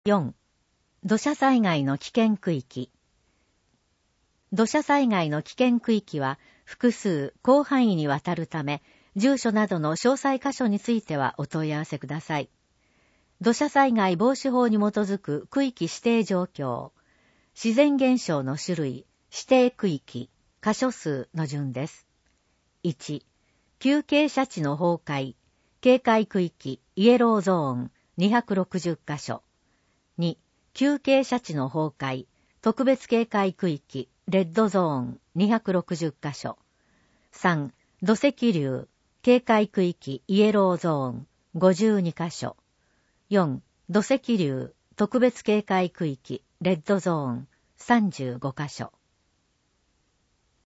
4. 土砂災害の危険区域。土砂災害の危険区域は複数、広範囲にわたるため、住所などの詳細箇所についてはお問い合わせください。土砂災害防止法に基づく区域指定状況、自然現象の種類、指定区域、箇所数の順です。1、急傾斜地の崩壊、警戒区域、イエローゾーン、260カ所。2、急傾斜地の崩壊、特別警戒区域、レッドゾーン、260カ所。3、土石流、警戒区域、イエローゾーン、52カ所。4、土石流、特別警戒区域、レッドゾーン、35カ所。